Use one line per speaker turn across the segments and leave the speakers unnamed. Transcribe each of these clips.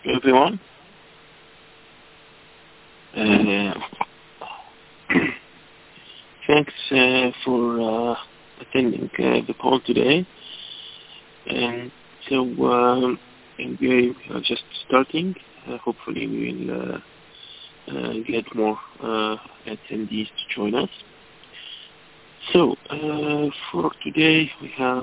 everyone. Uh, Thanks for attending the call today. And so and we are just starting. Hopefully we will get more attendees to join us. So for today we have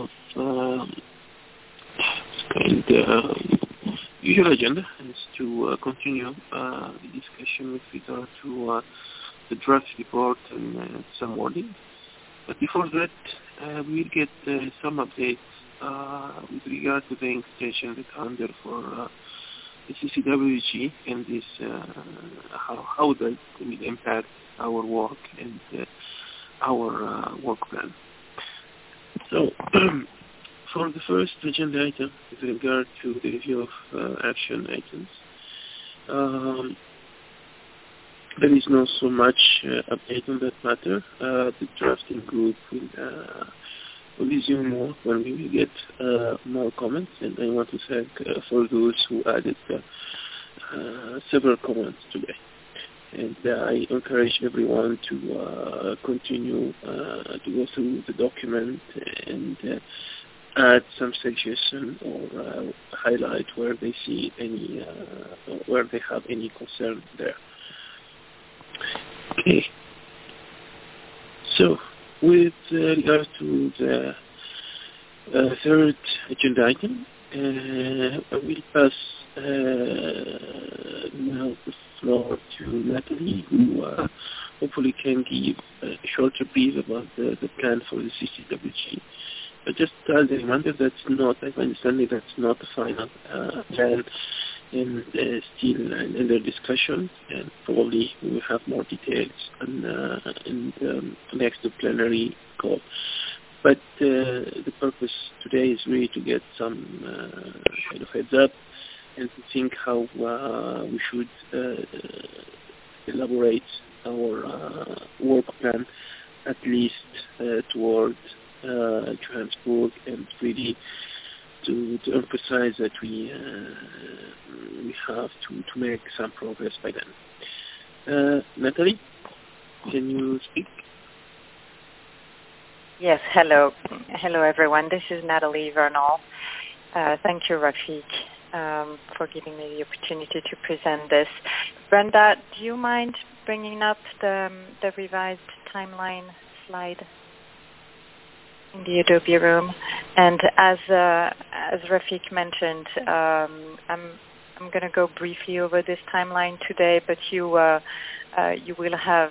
kind of usual agenda is to continue the discussion with regard to the draft report and some wording. But before that, we'll get some updates with regard to the extension of the calendar for the CCWG and this how that will impact our work and our work plan. So for the first agenda item with regard to the review of action items, there is not so much update on that matter. The drafting group will resume more when we will get more comments, and I want to thank for those who added several comments today. And I encourage everyone to continue to go through the document and add some suggestion or highlight where they see any, where they have any concern there. Okay. So, with regard to the third agenda item, I will pass now the floor to Natalie, who hopefully can give a shorter brief about the plan for the CCWG. But just as a reminder, that's not, as I understand it, that's not the final plan, and still under discussion, and probably we will have more details in the next plenary call. But the purpose today is really to get some kind of heads up and to think how we should elaborate our work plan, at least toward Johannesburg, and really to emphasize that we have to make some progress by then. Natalie, can you speak?
Yes, hello everyone. This is Natalie Vernal. Thank you, Rafik, for giving me the opportunity to present this. Brenda, do you mind bringing up the revised timeline slide in the Adobe room? And as Rafik mentioned, I'm going to go briefly over this timeline today, but you will have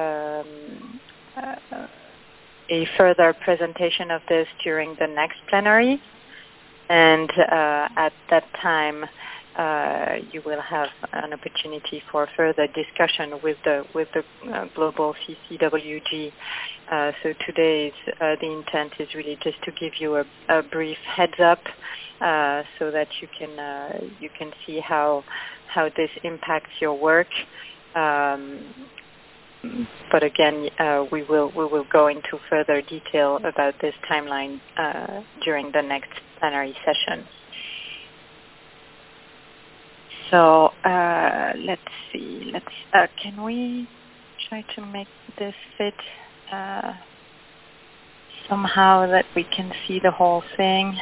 a further presentation of this during the next plenary, and at that time you will have an opportunity for further discussion with the global CCWG. So today's the intent is really just to give you a brief heads up so that you can see how this impacts your work. But again, we will go into further detail about this timeline during the next plenary session. So let's see. Can we try to make this fit somehow that we can see the whole thing?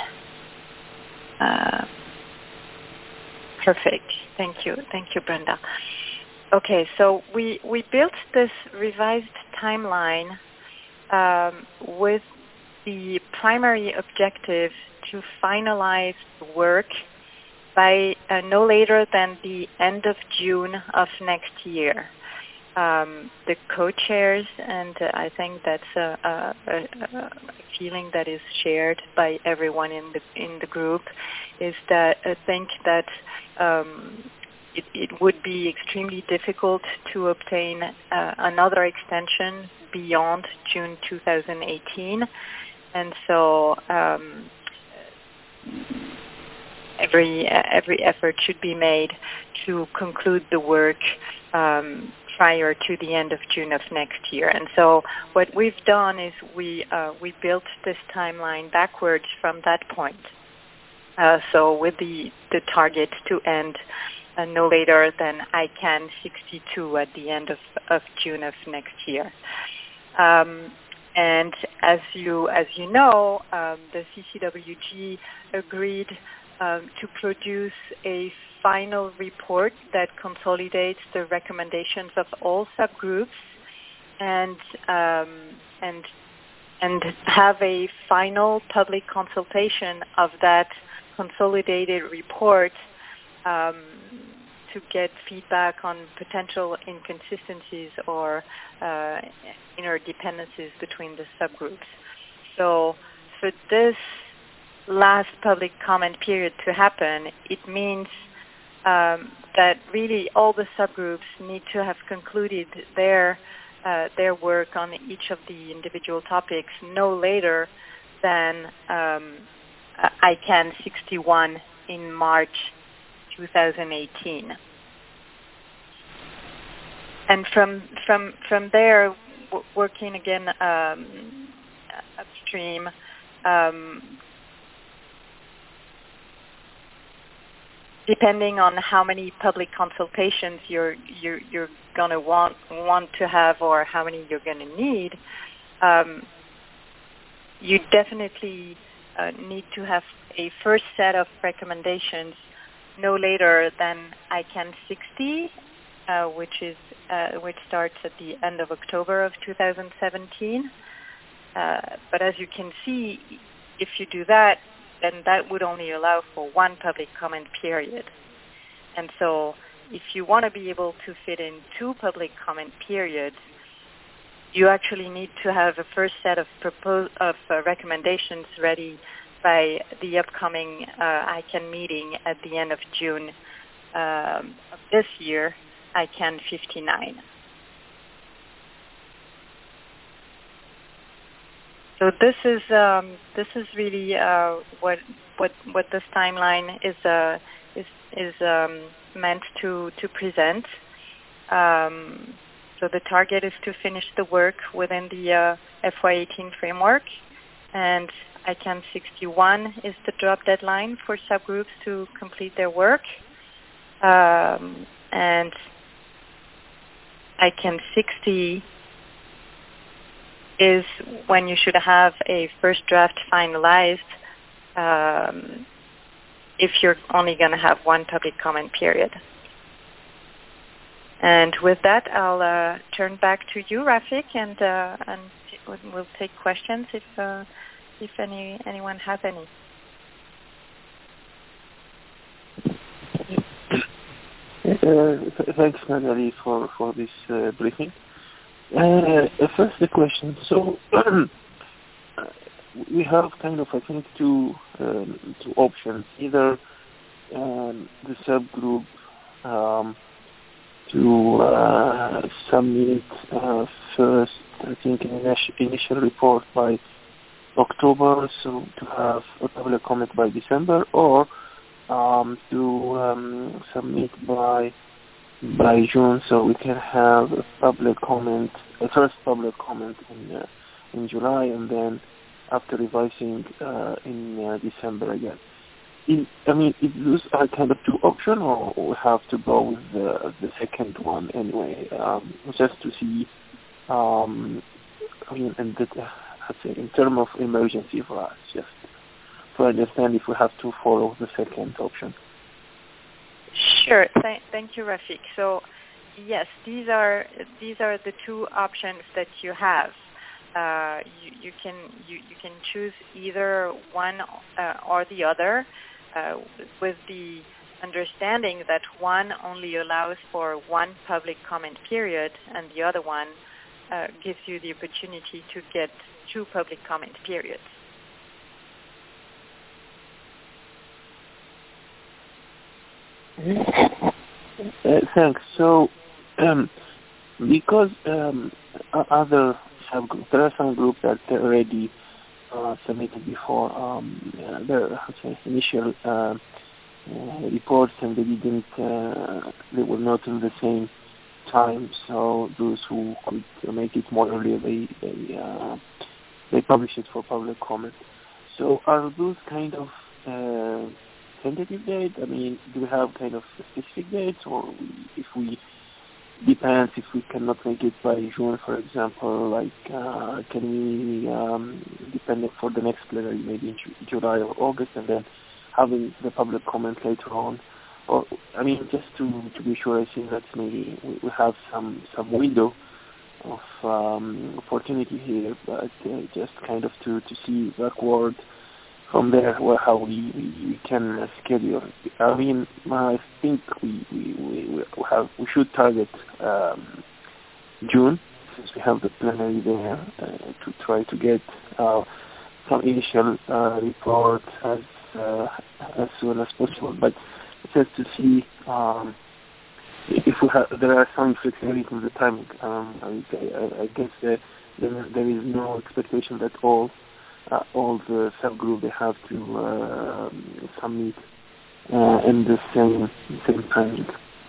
Perfect. Thank you, Brenda. Okay, so we built this revised timeline with the primary objective to finalize the work by no later than the end of June of next year. The co-chairs, and I think that's a feeling that is shared by everyone in the group, is that I think that it would be extremely difficult to obtain another extension beyond June 2018, and so every effort should be made to conclude the work prior to the end of June of next year. And so what we've done is we built this timeline backwards from that point. So with the target to end no later than ICANN 62 at the end of June of next year. And as you know, the CCWG agreed to produce a final report that consolidates the recommendations of all subgroups and have a final public consultation of that consolidated report to get feedback on potential inconsistencies or interdependencies between the subgroups. So for this last public comment period to happen, it means that really all the subgroups need to have concluded their work on each of the individual topics no later than ICANN 61 in March 2018. And from there, working again upstream, depending on how many public consultations you're going to want to have or how many you're going to need, you definitely need to have a first set of recommendations no later than ICANN 60, which starts at the end of October of 2017. But as you can see, if you do that, then that would only allow for one public comment period. And so if you want to be able to fit in two public comment periods, you actually need to have a first set of recommendations ready by the upcoming ICANN meeting at the end of June of this year, ICANN 59. So this is really what this timeline is meant to present. So the target is to finish the work within the FY18 framework, and ICANN 61 is the drop deadline for subgroups to complete their work, and ICANN 60 is when you should have a first draft finalized if you're only going to have one public comment period. And with that, I'll turn back to you, Rafik, and we'll take questions if anyone has any.
Thanks, Nathalie, for this briefing. First, the question. So we have kind of, I think, two options. Either the subgroup to submit first, I think, an initial report by October, so to have a public comment by December, or to submit by June, so we can have a public comment, a first public comment in July, and then after revising in December again. Those are kind of two options, or we have to go with the second one anyway, just to see, in terms of emergency for us, just to understand if we have to follow the second option.
Sure. Thank you, Rafik. So, yes, these are the two options that you have. You can choose either one or the other, with the understanding that one only allows for one public comment period, and the other one gives you the opportunity to get two public comment periods.
Thanks. So, because other subgroups, there are some groups that already submitted before their initial reports, and they were not in the same time. So those who could make it more early, they publish it for public comment. So are those kind of tentative date? I mean, do we have kind of specific dates, or if we depends if we cannot make it by June, for example, like can we depend it for the next plenary, maybe in July or August, and then having the public comment later on? Or I mean, just to be sure, I think that maybe we have some window of opportunity here, but just kind of to see backward from there, how we can schedule. I mean, I think we should target June, since we have the plenary there, to try to get some initial report as soon as possible. But just to see if there are some flexibility in the timing. I guess there is no expectation that all the subgroup they have to submit in the same timing.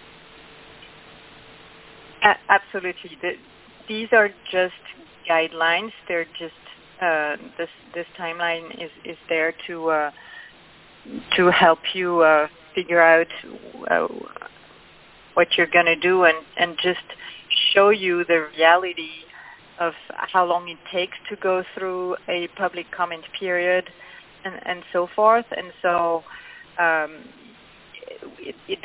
Absolutely. These are just guidelines. They're just this timeline is there to help you figure out what you're going to do and just show you the reality of how long it takes to go through a public comment period and so forth. And so it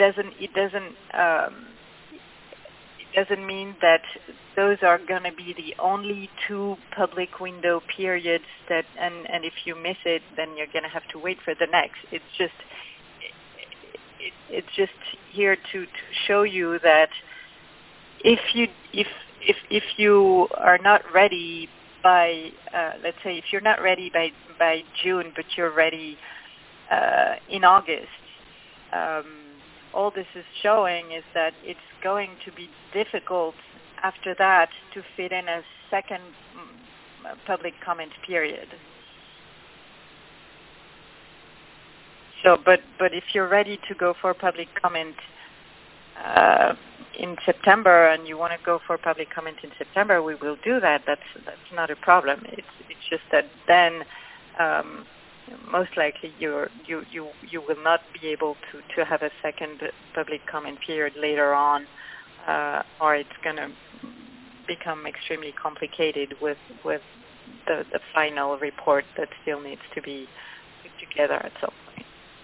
doesn't mean that those are going to be the only 2 public window periods that and if you miss it, then you're going to have to wait for the next. It's just here to show you that if you are not ready by let's say if you're not ready by June, but you're ready in August, all this is showing is that it's going to be difficult after that to fit in a second public comment period. So, but if you're ready to go for public comment in September, and you want to go for public comment in September, we will do that. That's not a problem. It's just that then most likely you will not be able to have a second public comment period later on, or it's going to become extremely complicated with the final report that still needs to be put together at some point.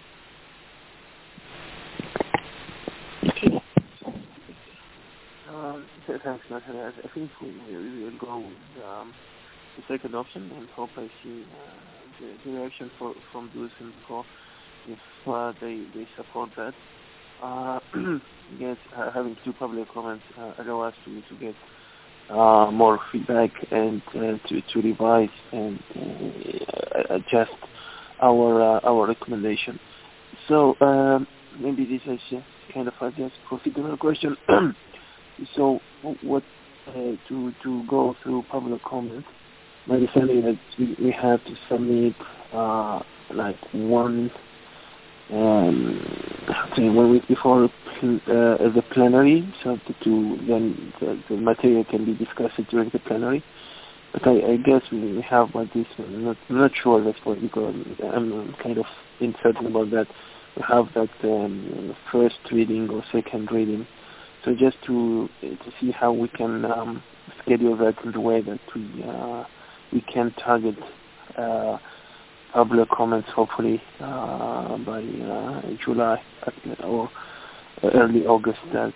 Thanks, Natalia. I think we will go with the second option and hope I see the reaction from those and Pro if they support that. Yes, having 2 public comments allow us to get more feedback and to revise and adjust our recommendation. So maybe this is just kind of a just procedural question. So what to go through public comment? My understanding that we have to submit like 1 week before the plenary, so then the material can be discussed during the plenary. But I guess we have like this. I'm not sure that's what, because I'm kind of uncertain about that. We have that first reading or second reading. So just to see how we can schedule that in the way that we can target public comments hopefully by July or early August at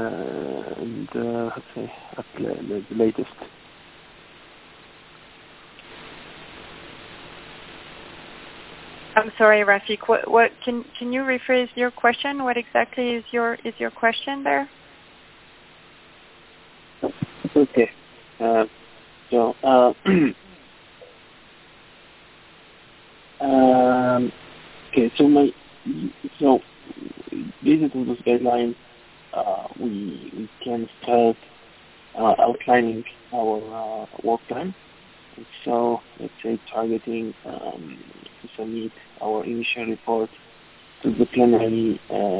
let's say at the latest.
I'm sorry, Rafik. What can you rephrase your question? What exactly is your question there?
Okay. Okay. So based on those guidelines, we can start outlining our work plan. So let's say targeting to submit our initial report to the plenary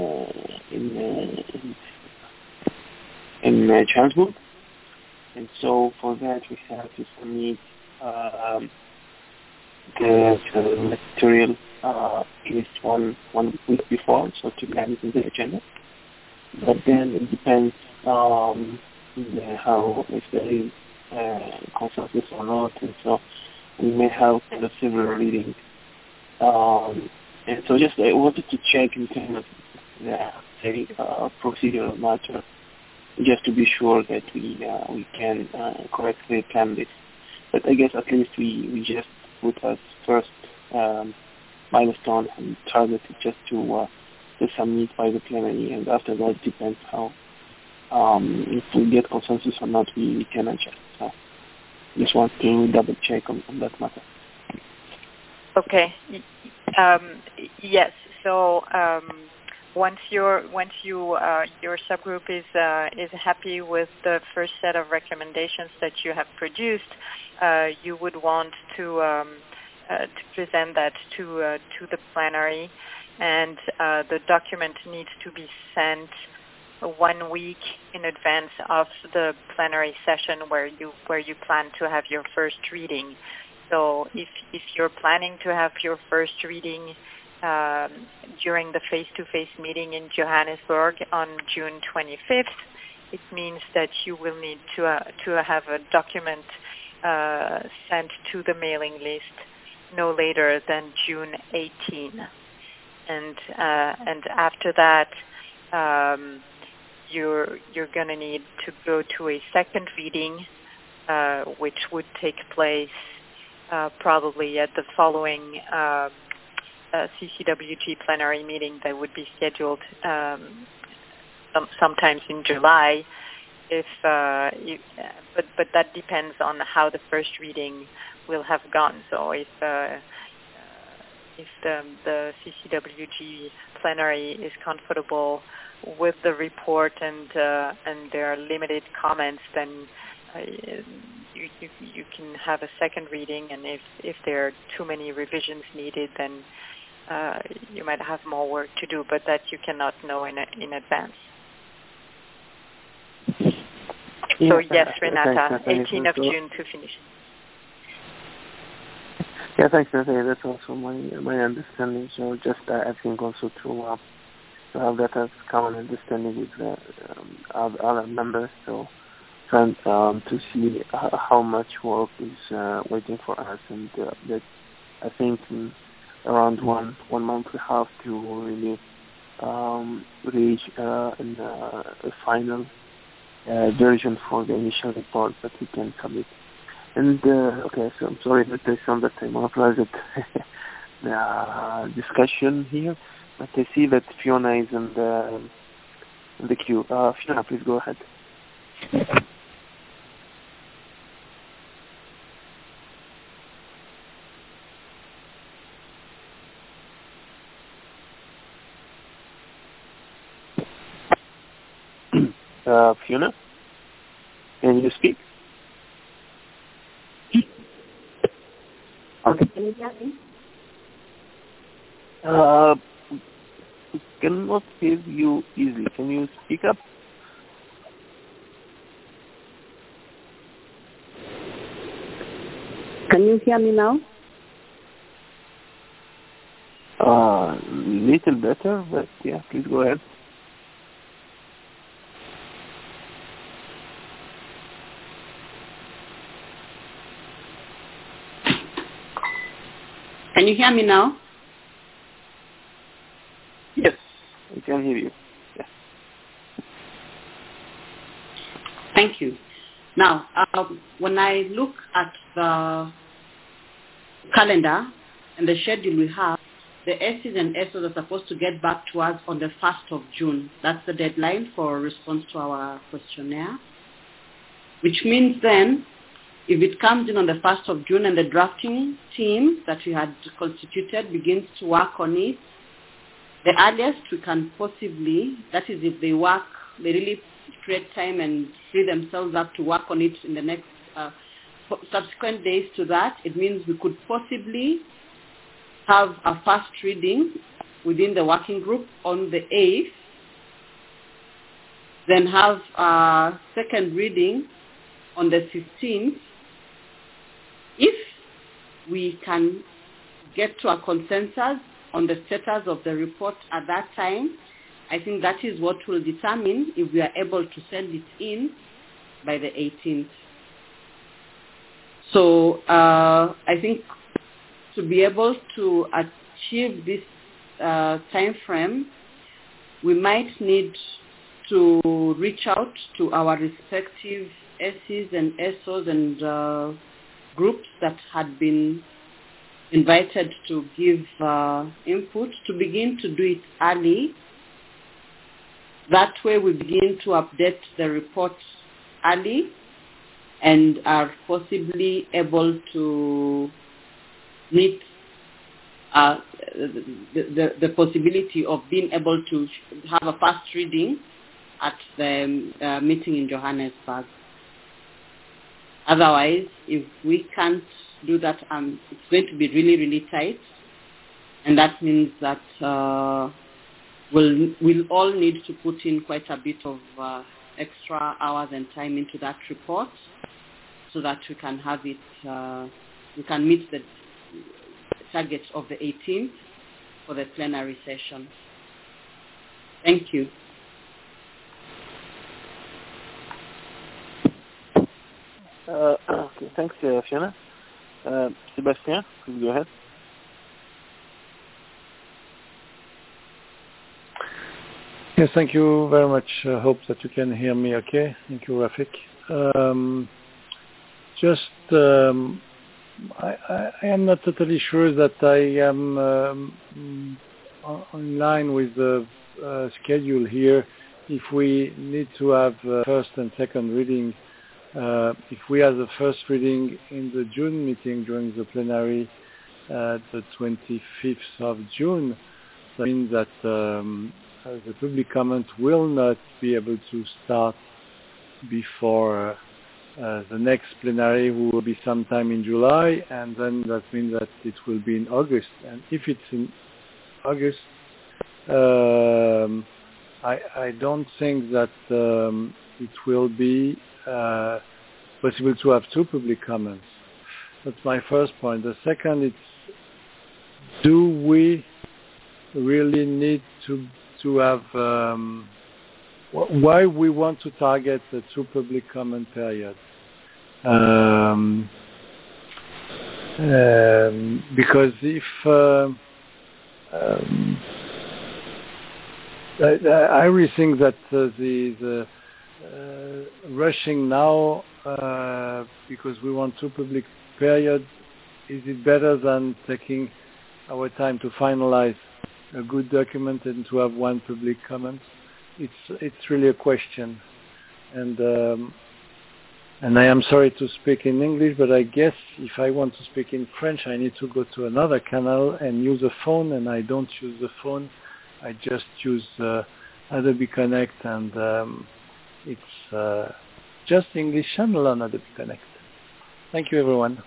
in Strasbourg. And so for that we have to submit the material at least one week before, so to add it in the agenda. But then it depends how, if there is consensus or not, and so we may have kind of several readings. And so just I wanted to check in kind of the procedural matter, just to be sure that we can correctly plan this. But I guess at least we just put as first milestone and target just to submit by the plenary, and after that it depends how if we get consensus or not, we can adjust. So just want to double check on that matter.
Okay. Yes. So once your subgroup is happy with the first set of recommendations that you have produced, you would want to present that to the plenary, and the document needs to be sent 1 week in advance of the plenary session where you plan to have your first reading. So if you're planning to have your first reading during the face-to-face meeting in Johannesburg on June 25th, it means that you will need to have a document sent to the mailing list no later than June 18. And after that, you're going to need to go to a second reading, which would take place probably at the following CCWG plenary meeting that would be scheduled sometimes in July. But that depends on how the first reading will have gone. So if the CCWG plenary is comfortable with the report and there are limited comments, then you can have a second reading, and if there are too many revisions needed, then you might have more work to do, but that you cannot know in advance. So yes, Renata, 18th of June to finish.
Yeah, thanks, Natalia. That's also my understanding. So just I think also to have that as common understanding with other members. So trying to see how much work is waiting for us, and that I think in around one month we have to really reach a final version for the initial report that we can submit. And okay, so I'm sorry that there's some that I monopolized the discussion here, but I see that Fiona is in the queue. Fiona, please go ahead. Fiona, can you speak?
Okay, can you hear me?
We cannot hear you easily. Can you speak up?
Can you hear me now?
Little better, but yeah, please go ahead.
Can you hear me now?
Yes, I can hear you. Yes.
Thank you. Now, when I look at the calendar and the schedule we have, the SEs and SOs are supposed to get back to us on the 1st of June. That's the deadline for response to our questionnaire, which means then if it comes in on the 1st of June and the drafting team that we had constituted begins to work on it, the earliest we can possibly, that is if they really create time and free themselves up to work on it in the next subsequent days to that, it means we could possibly have a first reading within the working group on the 8th, then have a second reading on the 15th, if we can get to a consensus on the status of the report at that time, I think that is what will determine if we are able to send it in by the 18th. So I think to be able to achieve this time frame, we might need to reach out to our respective SEs and SOs and groups that had been invited to give input to begin to do it early. That way we begin to update the report early and are possibly able to meet the possibility of being able to have a first reading at the meeting in Johannesburg. Otherwise, if we can't do that, it's going to be really, really tight. And that means that we'll all need to put in quite a bit of extra hours and time into that report so that we can have it, we can meet the target of the 18th for the plenary session. Thank you.
Okay, thanks, Fiona. Sébastien, please go ahead.
Yes, thank you very much. I hope that you can hear me okay. Thank you, Rafik. I am not totally sure that I am in line with the schedule here. If we need to have first and second reading, if we have the first reading in the June meeting during the plenary, the 25th of June, that means that the public comment will not be able to start before the next plenary, who will be sometime in July, and then that means that it will be in August. And if it's in August, I don't think that it will be possible to have two public comments. That's my first point. The second is, do we really need to have, why we want to target the two public comment periods? Because if I really think that the rushing now because we want two public periods, is it better than taking our time to finalize a good document and to have one public comment? It's really a question, and I am sorry to speak in English, but I guess if I want to speak in French, I need to go to another channel and use a phone, and I don't use the phone. I just use Adobe Connect, and it's just English channel on Adobe Connect. Thank you, everyone.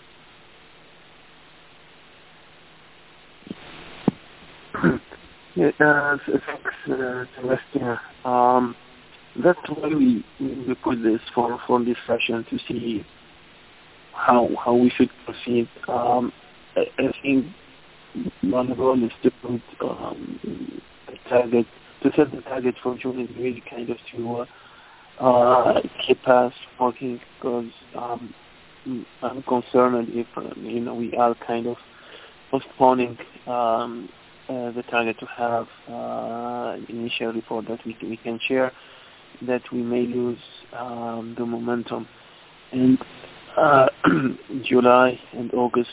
Yeah, thanks, Sébastien. That's why we put this for this session, to see how we should proceed. I think one goal is to put a target, to set the target for June, is really kind of to keep us working, because I'm concerned if we are kind of postponing the target to have an initial report that we can share, that we may lose the momentum. And July and August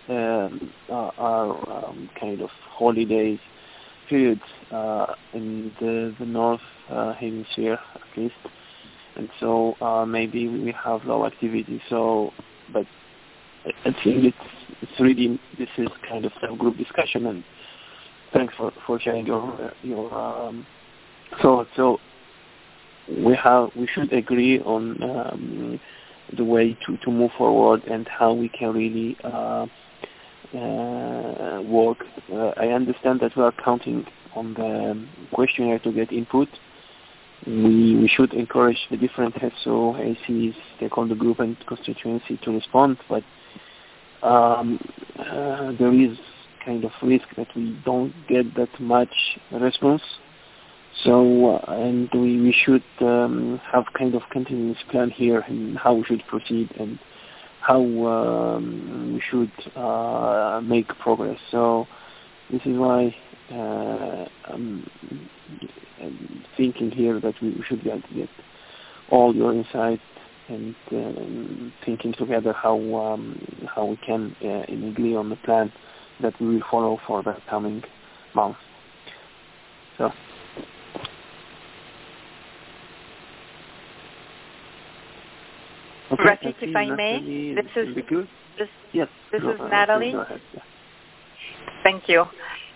are kind of holidays periods in the North Hemisphere, at least. And so maybe we have low activity. So, but I think it's really, this is kind of a group discussion, and thanks for sharing your thoughts. So we should agree on the way to move forward and how we can really work. I understand that we are counting on the questionnaire to get input. We should encourage the different SO, ACs, stakeholder group and constituency to respond, but there is kind of risk that we don't get that much response. So, and we should have kind of continuous plan here and how we should proceed and how we should make progress. So this is why I'm thinking here that we should get all your insights and thinking together how we can agree on the plan that we will follow for the coming months. So.
Okay, Rafik, if I may, this is Natalie.
Go ahead, yeah.
Thank you.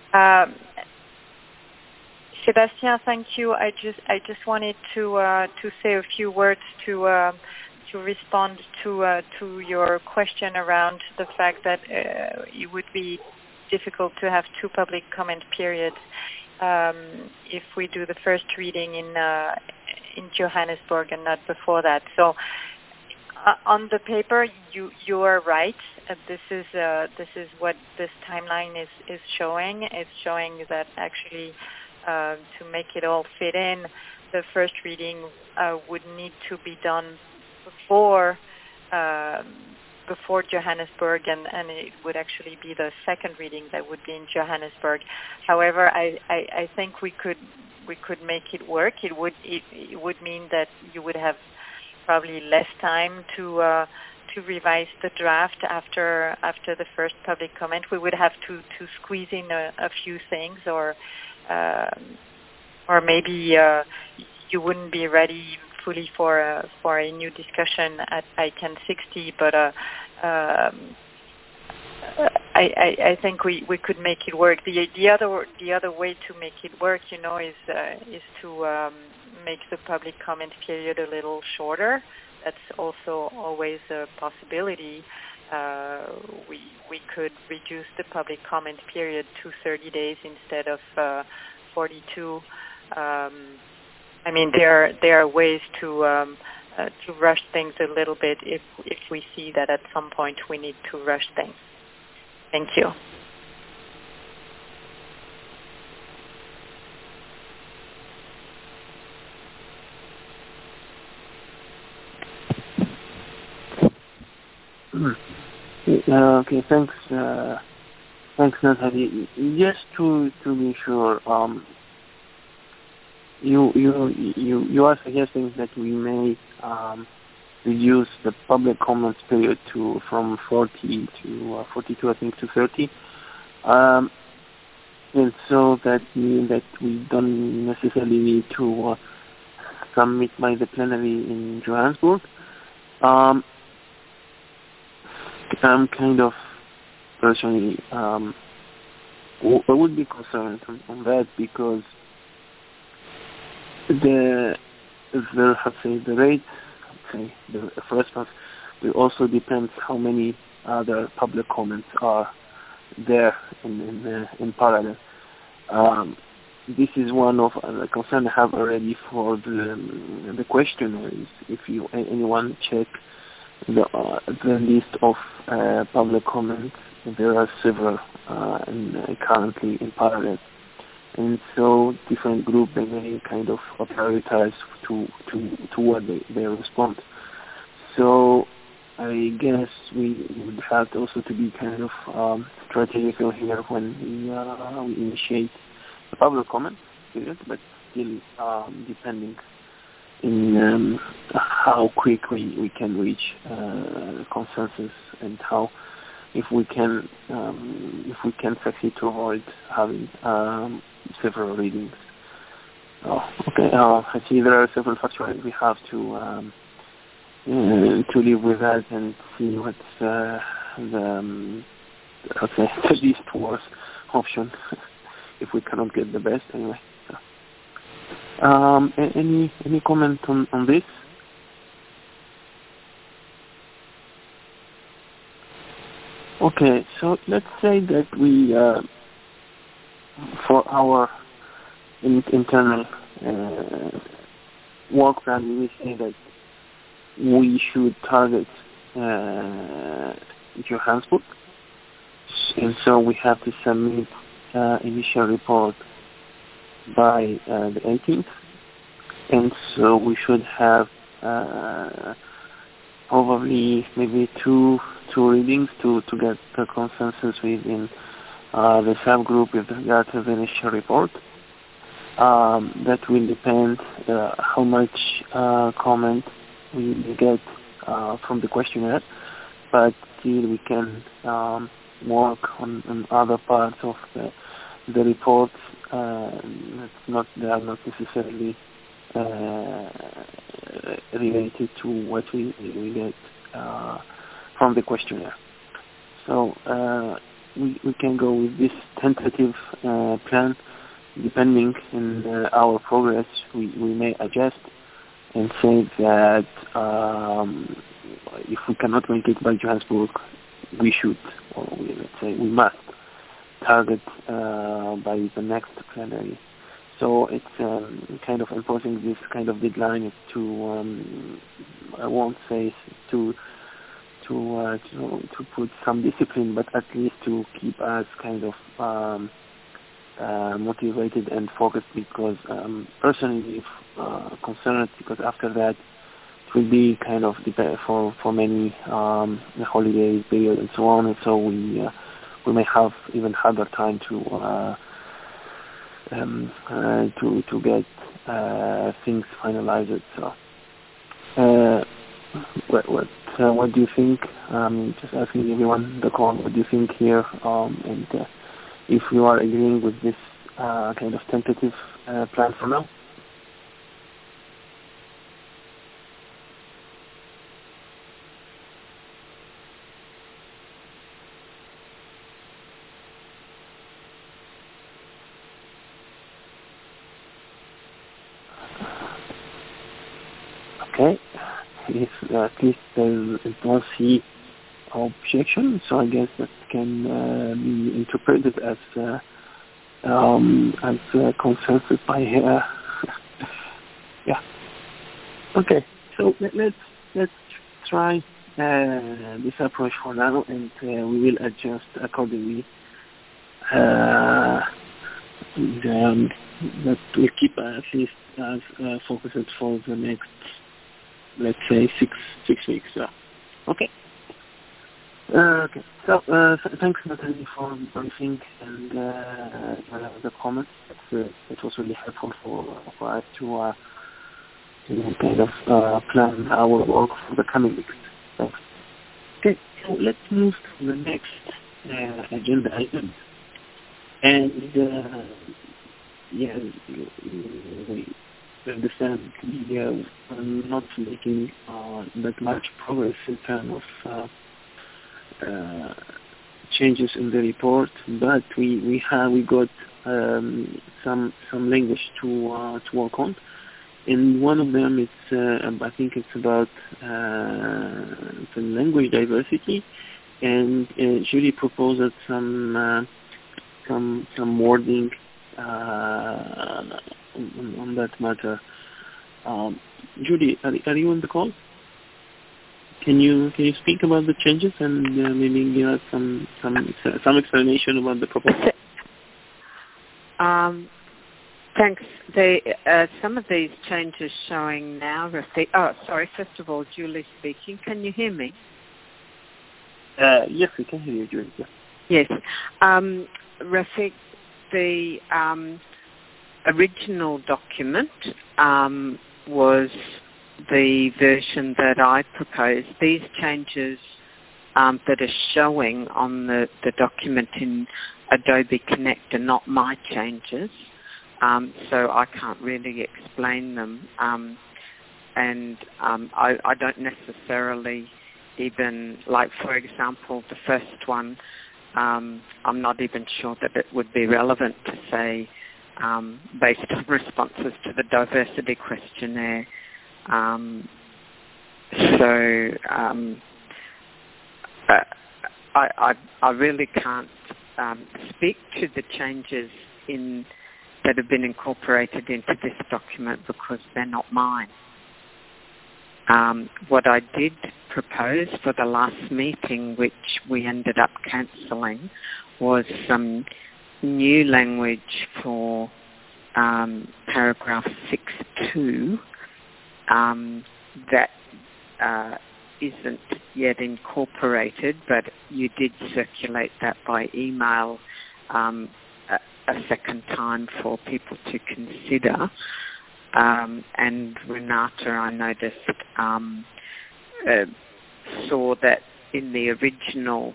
Sébastien, thank you. I just wanted to say a few words to respond to your question around the fact that it would be difficult to have two public comment periods if we do the first reading in Johannesburg and not before that. So. On the paper, you are right. This is what this timeline is showing. It's showing that actually to make it all fit in, the first reading would need to be done before Johannesburg, and it would actually be the second reading that would be in Johannesburg. However, I think we could make it work. It would mean that you would have probably less time to revise the draft after the first public comment. We would have to squeeze in a few things, or maybe you wouldn't be ready fully for a new discussion at ICANN 60. But I think we could make it work. The other way to make it work, is to make the public comment period a little shorter. That's also always a possibility. We could reduce the public comment period to 30 days instead of 42. There are ways to rush things a little bit if we see that at some point we need to rush things. Thank you.
Okay, thanks, Natalie. Just to be sure, you are suggesting that we may reduce the public comments period from 40 to 42, I think, to 30, and so that means that we don't necessarily need to submit by the plenary in Johannesburg. I'm kind of personally I would be concerned on that because the rate, the response will also depends how many other public comments are there in parallel. This is one of the concerns I have already for the questionnaires. If anyone check the list of public comments, there are several currently in parallel, and so different groups they may kind of prioritize to what they respond. So I guess we would have also to be kind of strategical here when we initiate the public comment period, but still depending in how quick we can reach consensus and how if we can succeed to avoid having several readings. Okay, I see there are several factors we have to live with that and see what's the least worst option if we cannot get the best anyway. Any comment on this? Okay, so let's say that we, for our internal work plan, we say that we should target Johannesburg. And so we have to submit initial report by the 18th. And so we should have probably maybe two readings to get the consensus within the subgroup with regard to the initial report. That will depend how much comment we get from the questionnaire, but still we can work on other parts of the reports. They are not necessarily related to what we get from the questionnaire. So we can go with this tentative plan. Depending on our progress, we may adjust and say that if we cannot make it by Johannesburg, we should, or let's say we must, target by the next plenary. So it's kind of imposing this kind of deadline to I won't say to put some discipline, but at least to keep us kind of motivated and focused, because personally concerned, because after that it will be kind of for many the holiday period and so on, and so we may have even harder time to get things finalized. So what do you think? Just asking everyone the call, what do you think here, and if you are agreeing with this kind of tentative plan for now? Okay, if at least there don't see objection, so I guess that can be interpreted as consensus by yeah. Okay, so let's try this approach for now, and we will adjust accordingly. That will keep at least as focused for the next, let's say, six weeks. Okay. Okay. So thanks, Natalie, for the briefing and the comments. It was really helpful for us to kind of plan our work for the coming weeks. Thanks. Okay. So let's move to the next agenda item. And we understand we are not making that much progress in terms of changes in the report, but we got some language to work on, and one of them is I think it's about the language diversity, and Julie proposed some wording on that matter. Julie, are you on the call? Can you speak about the changes and maybe give us some explanation about the proposal?
Thanks. Some of these changes showing now reflect. Oh, sorry. First of all, Julie speaking. Can you hear me?
Yes, we can hear you, Julie. Yeah.
Yes. Reflect the original document was the version that I proposed. These changes that are showing on the document in Adobe Connect are not my changes, so I can't really explain them. And I don't necessarily even, like, for example, the first one, I'm not even sure that it would be relevant to say, based on responses to the diversity questionnaire. I really can't speak to the changes that have been incorporated into this document because they're not mine. what I did propose for the last meeting, which we ended up cancelling, was some new language for paragraph 6.2 that isn't yet incorporated, but you did circulate that by email a second time for people to consider. And Renata, I noticed, saw that in the original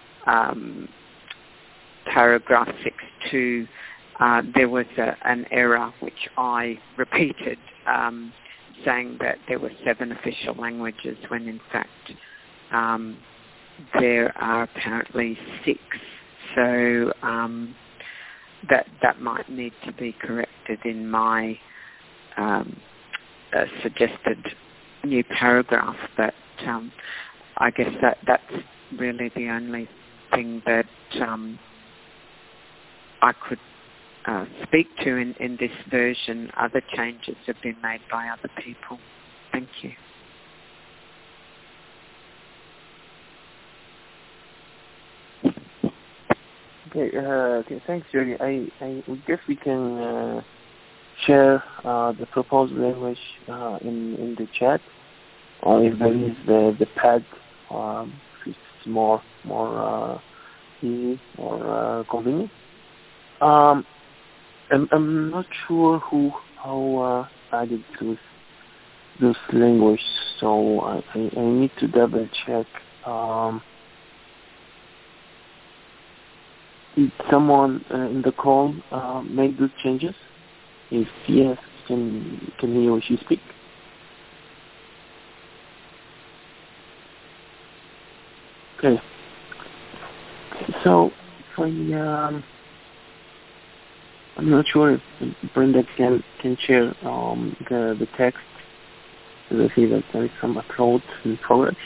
paragraph 6.2 there was an error which I repeated, saying that there were 7 official languages when in fact there are apparently 6. So that might need to be corrected in my suggested new paragraph, but I guess that's really the only thing that I could speak to in this version. Other changes have been made by other people. Thank you.
Okay, thanks, Julie. I guess we can share the proposed language in the chat, or if there is the pad, if it's more easy or convenient. I'm not sure how added this language, so I need to double check. Did someone in the call make those changes? If yes, can he or she speak? Okay. So I'm not sure if Brenda can share the text. I see that there is some upload in progress.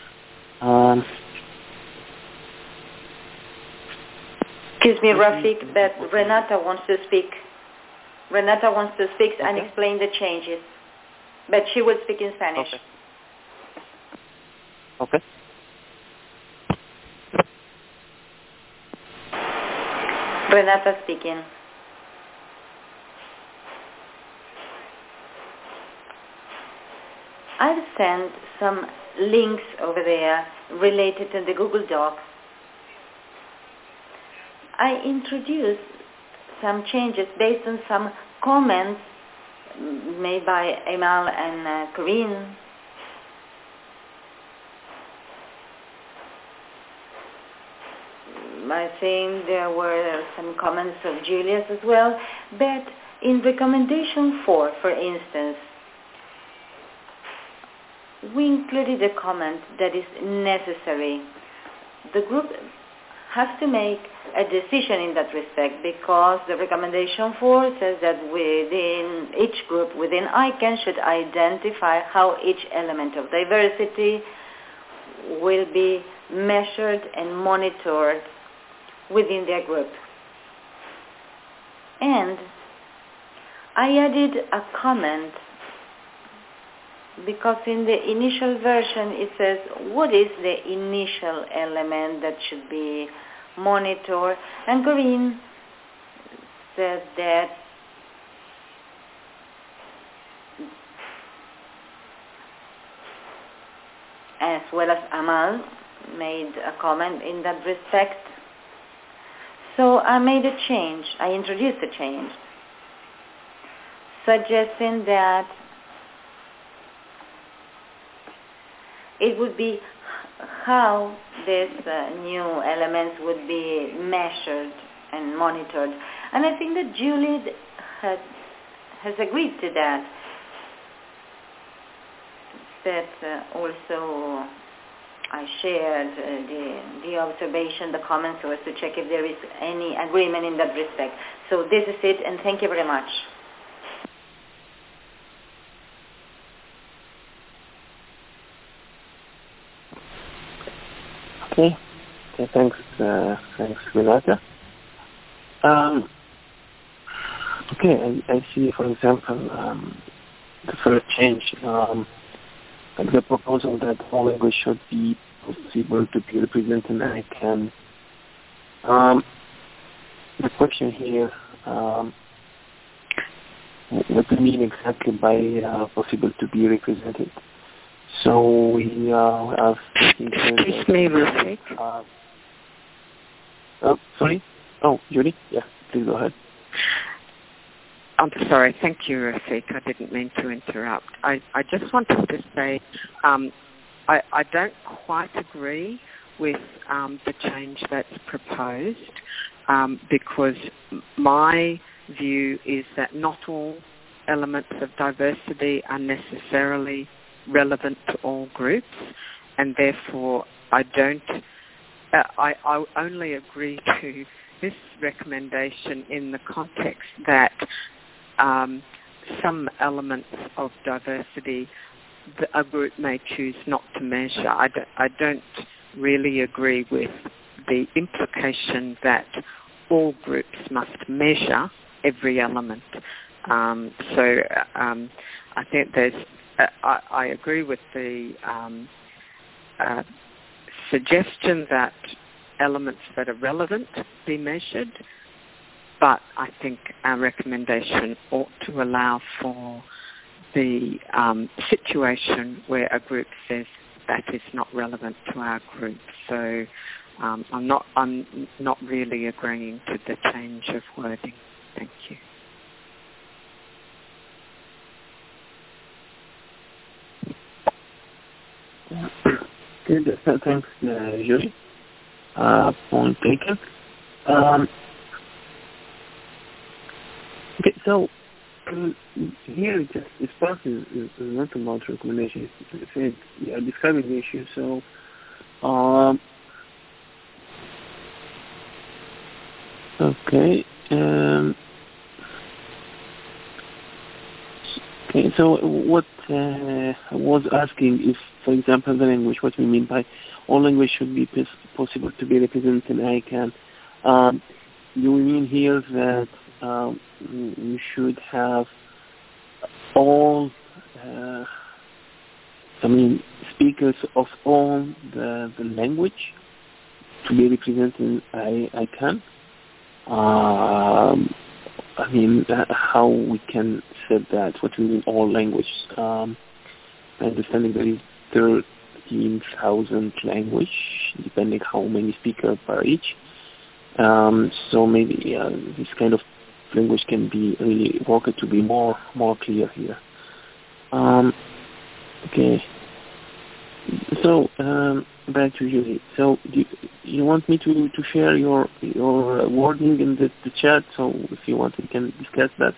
Excuse me, Rafik, but Renata wants to speak. Renata wants to speak and explain the changes, but she will speak in Spanish.
Okay.
Renata speaking. I've sent some links over there related to the Google Docs. I introduced some changes based on some comments made by Amal and Corinne. I think there were some comments of Julia's as well, but in recommendation 4, for instance, we included a comment that is necessary. The group has to make a decision in that respect, because the recommendation 4 says that within each group, within ICANN, should identify how each element of diversity will be measured and monitored within their group. And I added a comment because in the initial version it says what is the initial element that should be monitored, and Corinne said that as well as Amal made a comment in that respect. So I made a change. I introduced a change suggesting that it would be how these new elements would be measured and monitored. And I think that Julie has agreed to that. That also I shared the observation, the comments, so as to check if there is any agreement in that respect. So this is it, and thank you very much.
Okay, thanks, Renata. Okay, I see, for example, the first change. like the proposal that all language should be possible to be represented in ICANN. The question here, what do you mean exactly by possible to be represented? So we are thinking here.
Excuse me, Rafik.
Oh, sorry? Oh, Judy? Yeah, please go ahead.
I'm sorry. Thank you, Rafik. I didn't mean to interrupt. I just wanted to say I don't quite agree with the change that's proposed because my view is that not all elements of diversity are necessarily relevant to all groups, and therefore I only agree to this recommendation in the context that some elements of diversity a group may choose not to measure. I don't really agree with the implication that all groups must measure every element. So I think I agree with the suggestion that elements that are relevant be measured, but I think our recommendation ought to allow for the situation where a group says that is not relevant to our group. So I'm not really agreeing to the change of wording. Thank you.
Good. Thanks, Julie. Point taken. Okay, so here this part is not about recommendations. We are describing the issue. So, okay. Okay. So what I was asking if, for example, the language. What we mean by all language should be possible to be represented in ICANN. Do we mean here that you should have all, speakers of all the language to be represented in ICANN? How we can say that? What we mean all languages? My understanding there is 13,000 language, depending how many speakers per each. So maybe this kind of language can be really worked to be more clear here. Okay. So back to you. So do you want me to share your wording in the chat? So if you want, we can discuss that.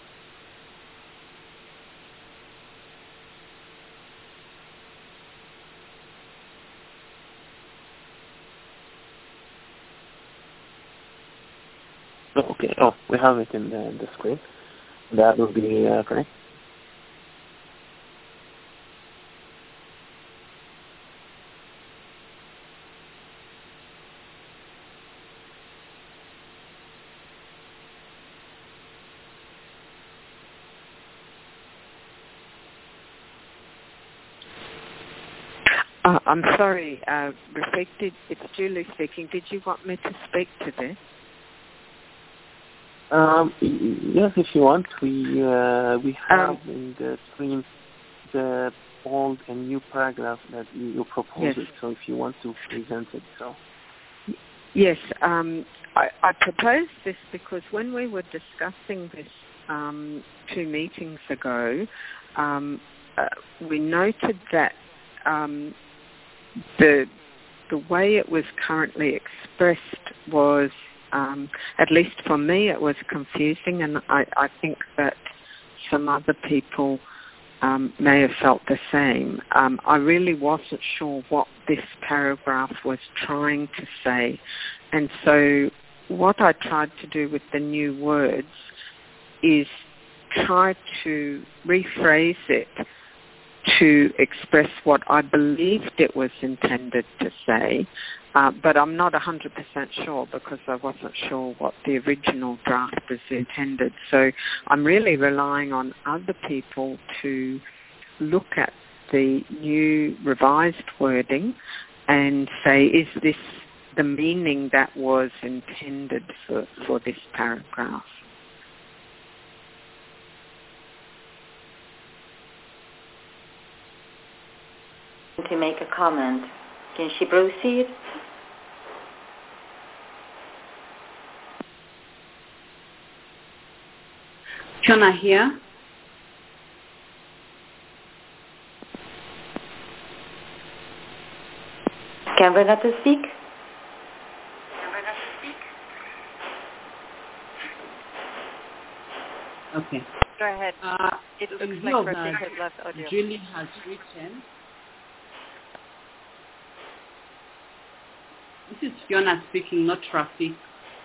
Okay. Oh, we have it in the screen. That will be correct.
I'm sorry, Rafik, it's Julie speaking. Did you want me to speak to this?
Yes, if you want. We have in the screen the old and new paragraph that you proposed. Yes. So if you want to present it, so.
Yes, I proposed this because when we were discussing this 2 meetings ago, we noted that the way it was currently expressed was, at least for me, it was confusing, and I think that some other people may have felt the same. I really wasn't sure what this paragraph was trying to say, and so what I tried to do with the new words is try to rephrase it to express what I believed it was intended to say, but I'm not 100% sure because I wasn't sure what the original draft was intended. So I'm really relying on other people to look at the new revised wording and say, is this the meaning that was intended for this paragraph?
To make a comment. Can she proceed?
Fiona here.
Can Renata speak?
Okay.
Go ahead. It looks like Rafik has left audio.
Julie has written. This is Fiona speaking, not Rafik.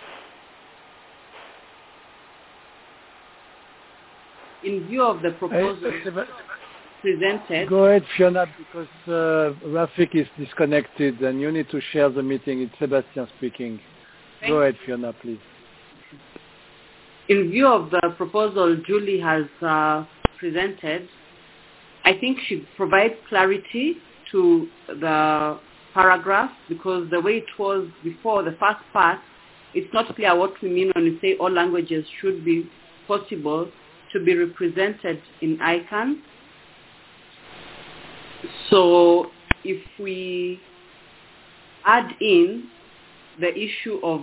In view of the proposal presented...
Go ahead, Fiona, because Rafik is disconnected and you need to share the meeting. It's Sebastian speaking. Go ahead, Fiona, please.
In view of the proposal Julie has presented, I think she provides clarity to the paragraph, because the way it was before, the first part, it's not clear what we mean when we say all languages should be possible to be represented in ICANN. So if we add in the issue of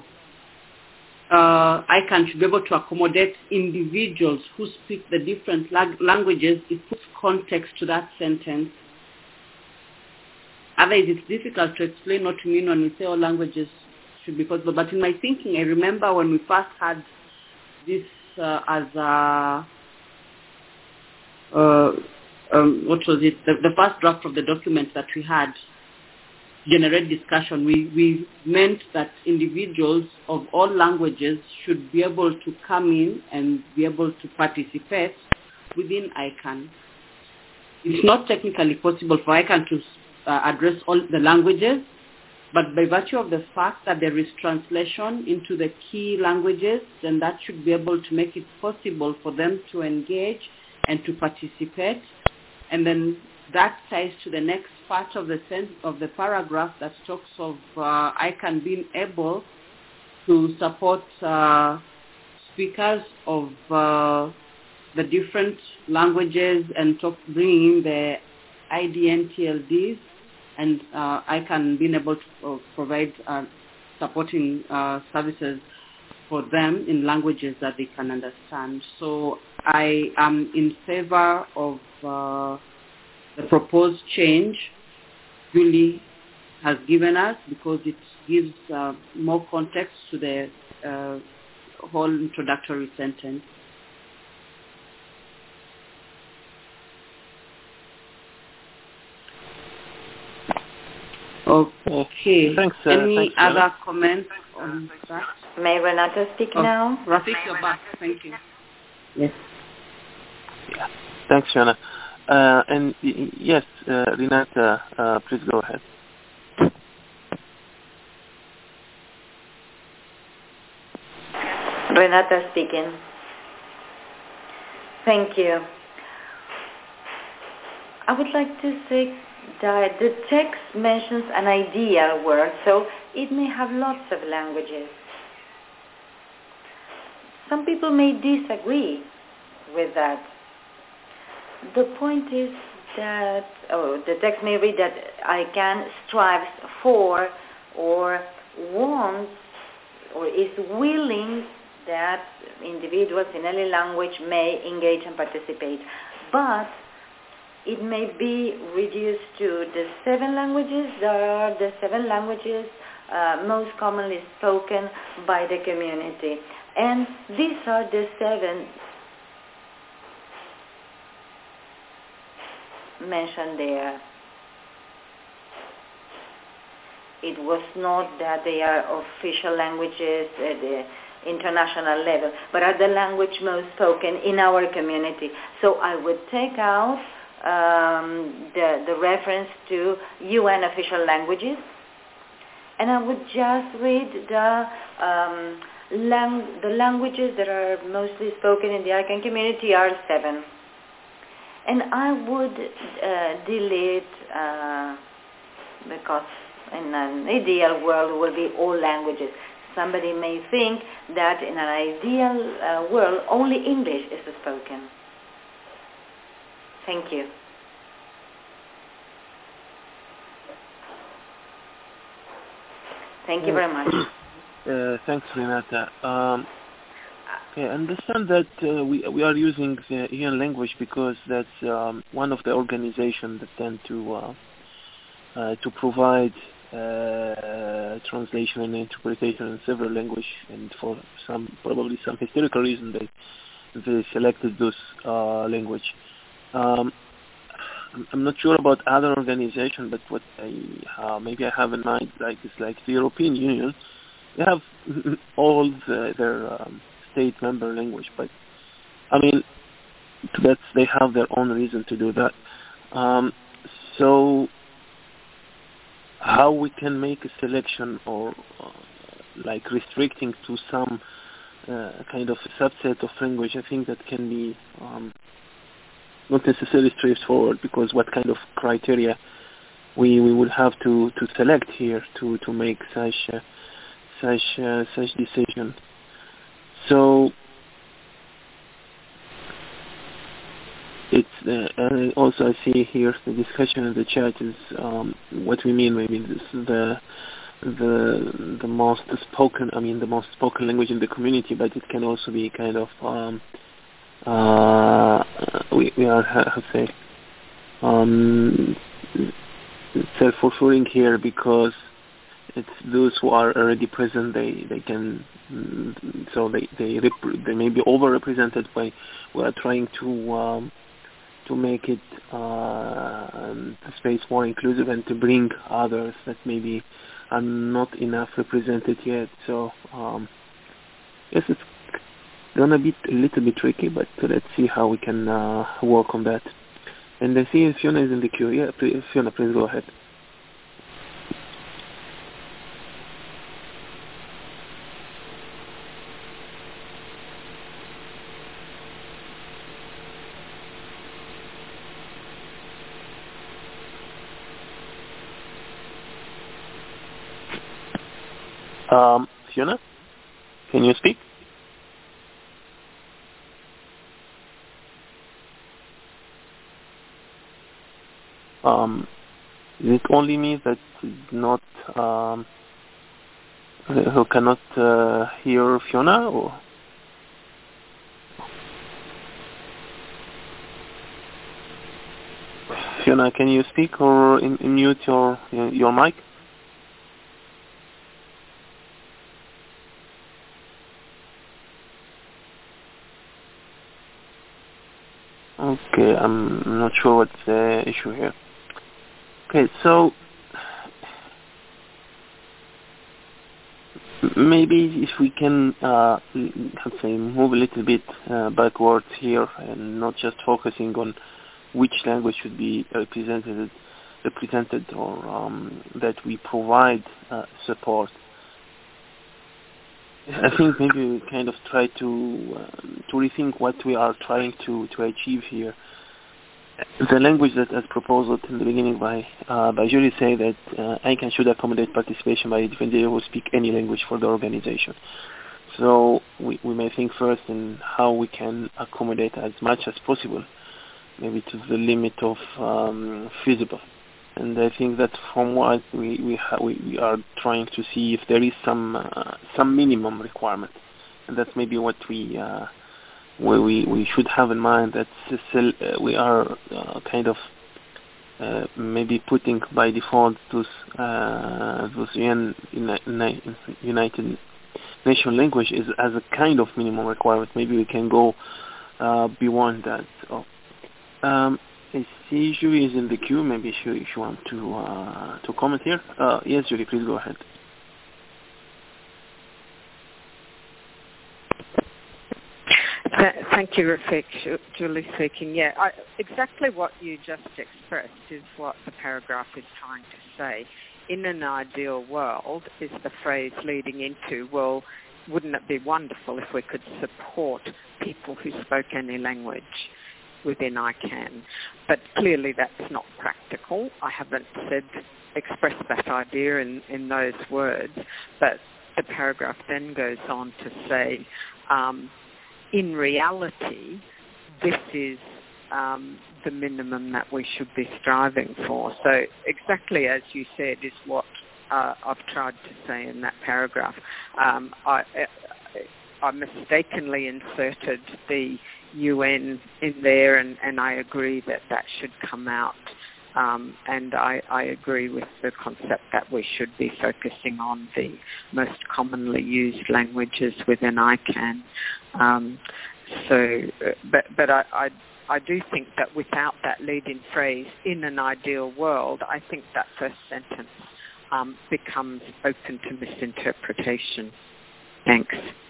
ICANN should be able to accommodate individuals who speak the different languages, it puts context to that sentence. Otherwise, it's difficult to explain what we mean when we say all languages should be possible. But in my thinking, I remember when we first had this as a, what was it, the first draft of the document that we had, generate discussion, we meant that individuals of all languages should be able to come in and be able to participate within ICANN. It's not technically possible for ICANN to address all the languages, but by virtue of the fact that there is translation into the key languages, then that should be able to make it possible for them to engage and to participate. And then that ties to the next part of the paragraph that talks of ICANN being able to support speakers of the different languages and bringing in the IDN-TLDs, and ICANN being able to provide supporting services for them in languages that they can understand. So I am in favor of the proposed change Julie has given us, because it gives more context to the whole introductory sentence. Okay.
Thanks.
Any other comments on that?
May Renata speak now?
Rafik, you're back. Thank you. Yes.
Yeah. Thanks, Fiona. And yes, Renata, please go ahead.
Renata speaking. Thank you. I would like to say that the text mentions an ideal word, so it may have lots of languages. Some people may disagree with that. The point is that, the text may read that ICANN strives for or wants or is willing that individuals in any language may engage and participate. But it may be reduced to the 7 languages that are the 7 languages most commonly spoken by the community. And these are the 7 mentioned there. It was not that they are official languages at the international level, but are the language most spoken in our community. So I would take out the reference to UN official languages, and I would just read the languages that are mostly spoken in the ICANN community are 7. And I would delete, because in an ideal world will be all languages. Somebody may think that in an ideal world only English is spoken. Thank you. Thank you very much.
Thanks, Renata. I understand that we are using the Ian language because that's one of the organizations that tend to provide translation and interpretation in several languages, and for probably some historical reason they selected those language. I'm not sure about other organizations, but what maybe I have in mind is like the European Union. They have all their state member language, but I mean they have their own reason to do that. So how we can make a selection or like restricting to some kind of a subset of language, I think that can be not necessarily straightforward, because what kind of criteria we would have to select here to make such decision. So it's also I see here the discussion in the chat is what we mean. Maybe this is the most spoken. I mean the most spoken language in the community, but it can also be kind of we are how to say self-fulfilling here, because it's those who are already present. They can so they may be overrepresented by we are trying to make it the space more inclusive and to bring others that maybe are not enough represented yet. So yes, it's gonna be a little bit tricky, but let's see how we can work on that. And I see Fiona is in the queue. Yeah, Fiona, please go ahead. Fiona, can you speak? Is it only me that is not who cannot hear Fiona, or? Fiona, can you speak or mute your mic? Okay, I'm not sure what's the issue here. Okay, so maybe if we can, move a little bit backwards here and not just focusing on which language should be represented or that we provide support. I think maybe we kind of try to rethink what we are trying to achieve here. The language that, as proposed in the beginning by Julie, say that ICANN should accommodate participation by individuals who speak any language for the organization. So we may think first in how we can accommodate as much as possible, maybe to the limit of feasible. And I think that from what we are trying to see if there is some minimum requirement, and that's maybe what we should have in mind, that we are kind of maybe putting by default those United Nations languages as a kind of minimum requirement. Maybe we can go beyond that. So, I see Julie is in the queue. Maybe she wants to comment here. Yes, Julie, please go ahead.
Thank you, Rafik. Julie speaking. Yeah, exactly what you just expressed is what the paragraph is trying to say. In an ideal world, is the phrase leading into, well, wouldn't it be wonderful if we could support people who spoke any language? within ICANN. But clearly that's not practical. I haven't expressed that idea in those words, but the paragraph then goes on to say, in reality, this is the minimum that we should be striving for. So exactly as you said is what I've tried to say in that paragraph. I mistakenly inserted the UN in there, and I agree that should come out. And I agree with the concept that we should be focusing on the most commonly used languages within ICANN. But I do think that without that leading phrase, in an ideal world, I think that first sentence becomes open to misinterpretation. Thanks.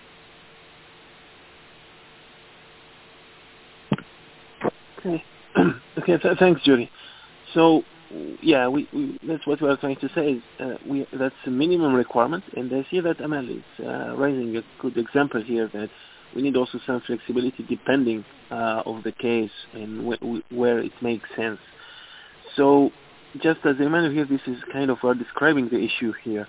Okay. Thanks, Julie. So, yeah, we that's what we are trying to say. Is that's a minimum requirement, and I see that Amal is raising a good example here that we need also some flexibility depending of the case and where it makes sense. So, just as a reminder here, this is kind of describing the issue here.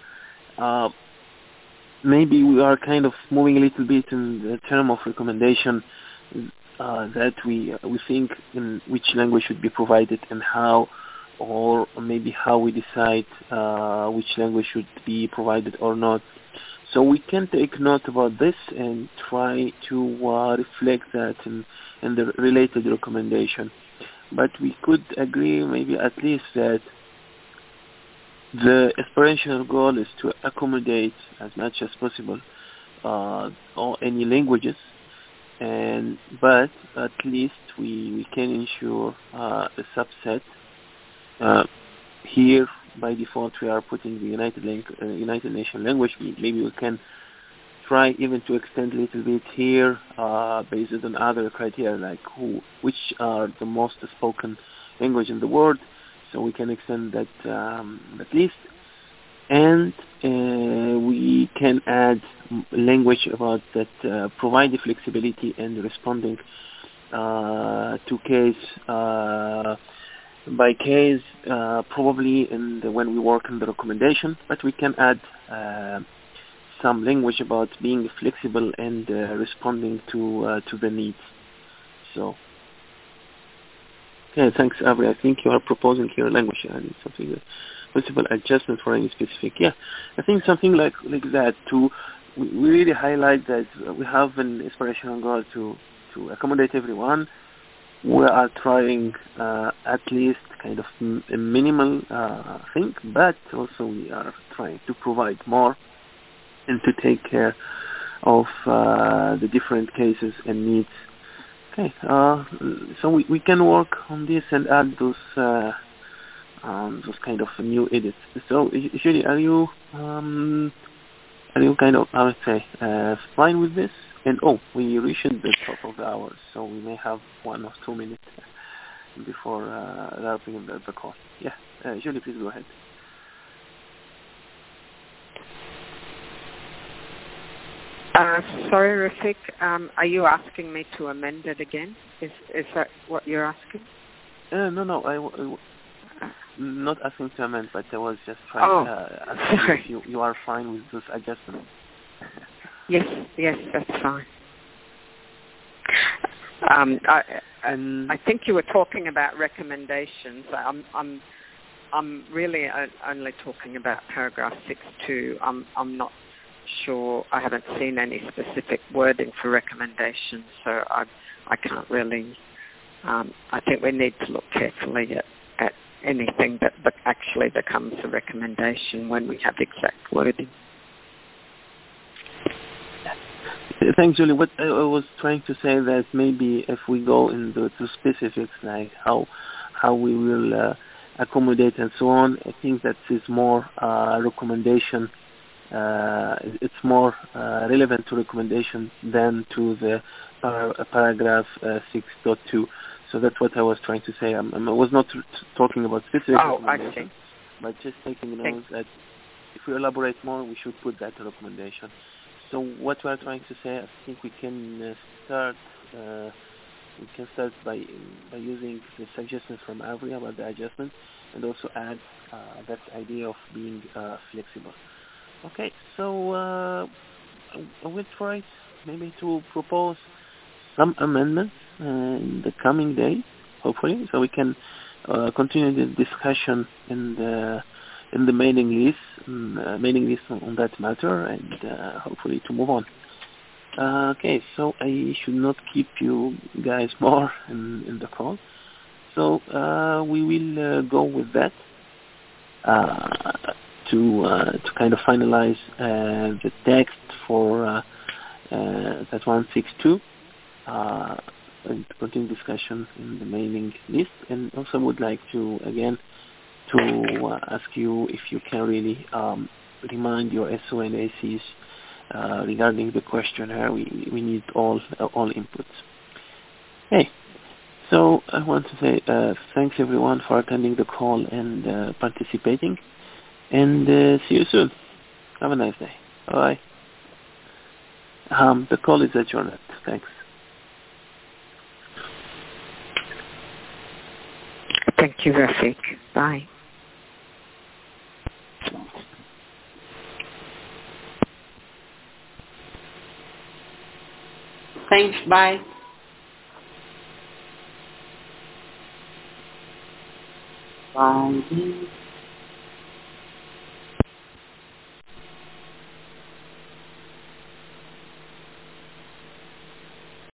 Maybe we are kind of moving a little bit in the term of recommendation that we think in which language should be provided and how, or maybe how we decide which language should be provided or not. So we can take note about this and try to reflect that in the related recommendation. But we could agree maybe at least that the aspirational goal is to accommodate as much as possible all any languages, but at least we can ensure a subset. Here, by default, we are putting the United Nations language. Maybe we can try even to extend a little bit here based on other criteria, like which are the most spoken language in the world. So we can extend that at least. And we can add language about that provide the flexibility and responding to case by case, probably when we work on the recommendation. But we can add some language about being flexible and responding to the needs. So, okay, thanks, Avery. I think you are proposing here language and something possible adjustment for any specific. Yeah, I think something like that we really highlight that we have an aspirational goal to accommodate everyone. We are trying at least kind of a minimal thing, but also we are trying to provide more and to take care of the different cases and needs. Okay, so we can work on this and add those kind of new edits. So, Julie, are you kind of, I would say, fine with this? And we reached the top of the hour, so we may have 1 or 2 minutes before wrapping the call. Yeah, Julie, please go ahead.
Sorry, Rafik, are you asking me to amend it again? Is that what you're asking?
No, I'm not asking to amend, but I was just trying to ask if you are fine with this adjustment.
Yes, that's fine. I think you were talking about recommendations. I'm really only talking about paragraph 6.2. I'm not sure. I haven't seen any specific wording for recommendations, so I can't really. I think we need to look carefully at anything that actually becomes a recommendation when we have exact wording.
Thanks, Julie. What I was trying to say that maybe if we go into specifics like how we will accommodate and so on, I think that is more recommendation. It's more relevant to recommendation than to the paragraph 6.2. So that's what I was trying to say. I was not talking about specific recommendation, but just taking note that if we elaborate more, we should put that recommendation. So what we are trying to say, I think we can start we can start by using the suggestions from Avery about the adjustment, and also add that idea of being flexible. Okay, so I will try maybe to propose some amendments in the coming days, hopefully, so we can continue the discussion in the mailing list on that matter, and hopefully to move on. Okay, so I should not keep you guys more in the call. So we will go with that to kind of finalize the text for that 162 and to continue discussion in the mailing list. And also would like to again to ask you if you can really remind your SO and ACs regarding the questionnaire. We need all inputs. Okay, so I want to say thanks everyone for attending the call and participating, and see you soon. Have a nice day. Bye. The call is adjourned. Thanks.
Thank you, Rafik. Bye.
Thanks. Bye. Bye.